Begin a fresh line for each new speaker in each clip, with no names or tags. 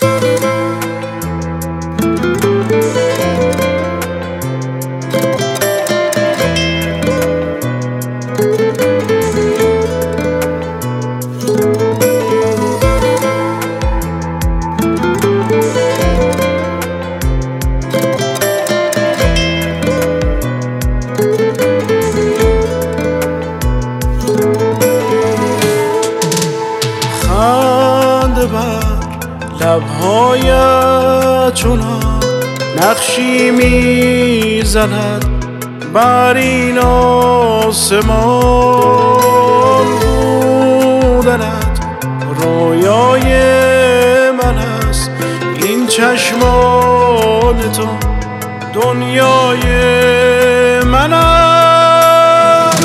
لبهایت چنان نقشی میزند بر این آسمان، بودنت رویای من است، این چشمان تو دنیای من است.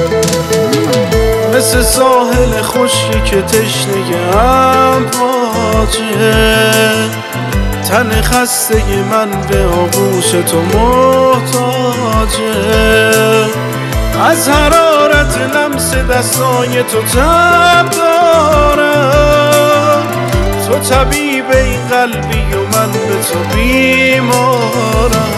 مثل ساحل خشکی که تشنه‌ام تن خسته من به آغوش تو محتاجه. از حرارت لمس دستای تو تب دارم، تو طبیب این قلبی و من به تو بیمارم.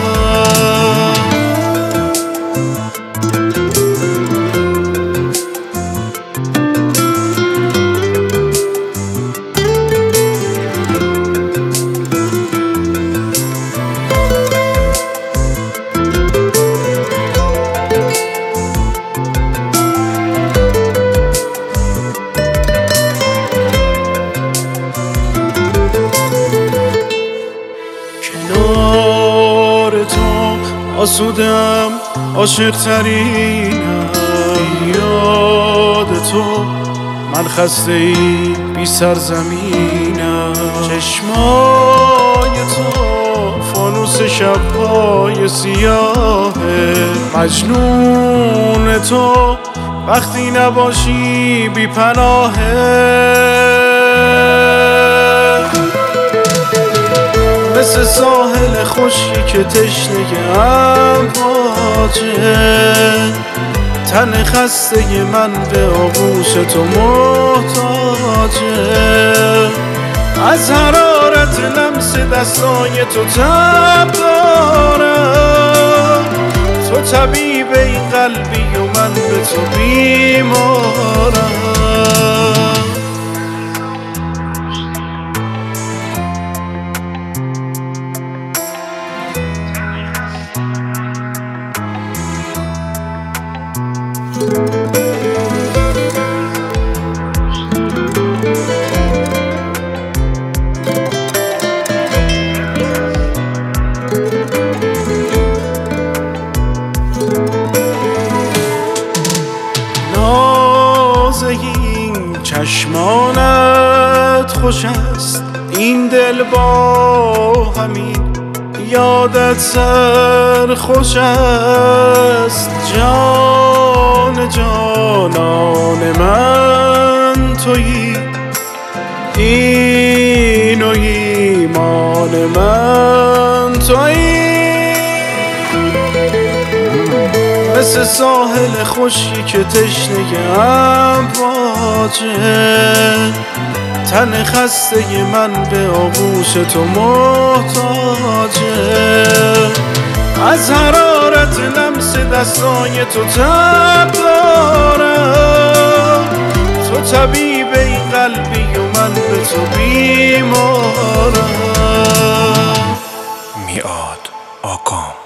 آسودم عاشق ترینم، یاد تو من خسته ای بی سرزمینم. چشمای تو فانوس شبهای سیاهه، مجنون تو وقتی نباشی بی پناهه. مثل ساحل خشکی که تشنه‌ام تن خسته من به آغوش تو محتاجه. از حرارت لمس دستای تو تب دارم، تو طبیب این قلبی و من به تو بیمارم. این چشمانت خوش است، این دل با همین یادت سر خوش است. جان جانان من تویی، این و ایمان من تویی. مثل ساحل خشکی که تشنه‌ام تن خسته من به آغوش تو محتاجه. از حرارت لمس دستای تو تب دارم، تو طبیب این قلبی و من به تو بیمارم.
میعاد آکام.